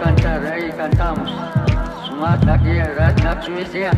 cantar, ahí cantamos. Sumata aquí, Ratnak Suecia.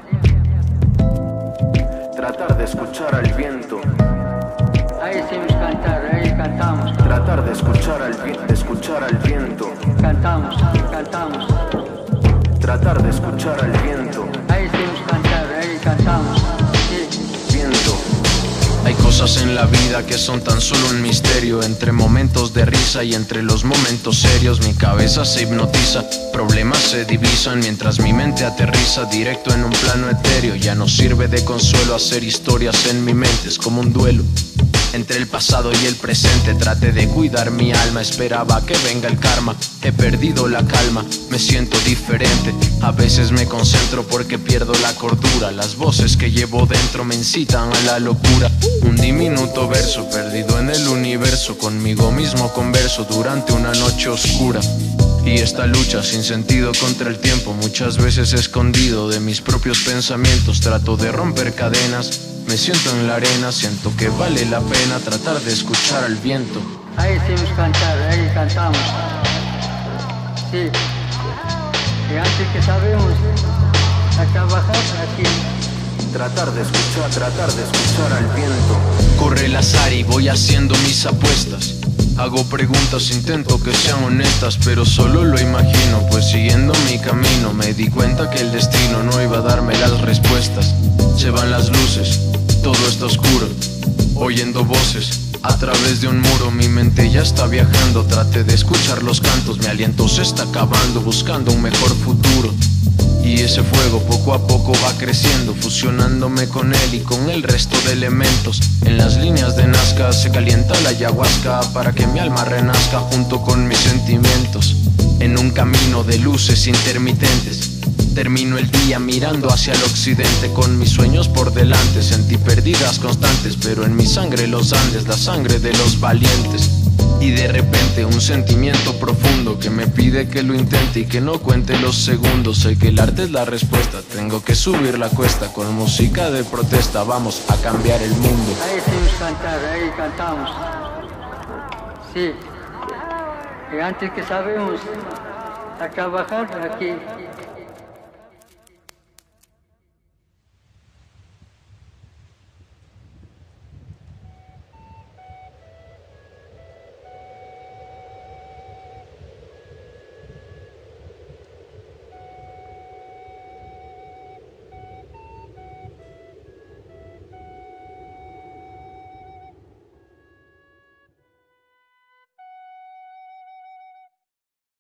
Tratar de escuchar al viento. Ahí hicimos cantar, ahí cantamos. Tratar de escuchar al viento. Cantamos, cantamos. Tratar de escuchar al viento. Ahí hicimos cantar, ahí cantamos. Sí. Viento. Hay cosas en la vida que son tan solo un misterio. Entre momentos de risa y entre los momentos serios, mi cabeza se hipnotiza, problemas se divisan mientras mi mente aterriza directo en un plano etéreo. Ya no sirve de consuelo hacer historias en mi mente, es como un duelo entre el pasado y el presente. Traté de cuidar mi alma, esperaba que venga el karma. He perdido la calma, me siento diferente. A veces me concentro porque pierdo la cordura. Las voces que llevo dentro me incitan a la locura. Un diminuto verso perdido en el universo, conmigo mismo converso durante una noche oscura. Y esta lucha sin sentido contra el tiempo, muchas veces escondido de mis propios pensamientos. Trato de romper cadenas, me siento en la arena, siento que vale la pena tratar de escuchar al viento. Ahí hicimos cantar, ahí cantamos. Sí. Y antes que sabemos, a trabajar aquí. Tratar de escuchar al viento. Corre el azar y voy haciendo mis apuestas. Hago preguntas, intento que sean honestas, pero solo lo imagino, pues siguiendo mi camino me di cuenta que el destino no iba a darme las respuestas. Se van las luces, todo está oscuro, oyendo voces a través de un muro. Mi mente ya está viajando, traté de escuchar los cantos, mi aliento se está acabando, buscando un mejor futuro. Y ese fuego poco a poco va creciendo, fusionándome con él y con el resto de elementos. En las líneas de Nazca se calienta la ayahuasca para que mi alma renazca junto con mis sentimientos. En un camino de luces intermitentes, termino el día mirando hacia el occidente con mis sueños por delante. Sentí pérdidas constantes, pero en mi sangre los Andes, la sangre de los valientes. Y de repente un sentimiento profundo que me pide que lo intente y que no cuente los segundos. Sé que el arte es la respuesta, tengo que subir la cuesta con música de protesta, vamos a cambiar el mundo. Ahí hicimos cantar, ahí cantamos. Sí. Y antes que sabemos, a trabajar aquí.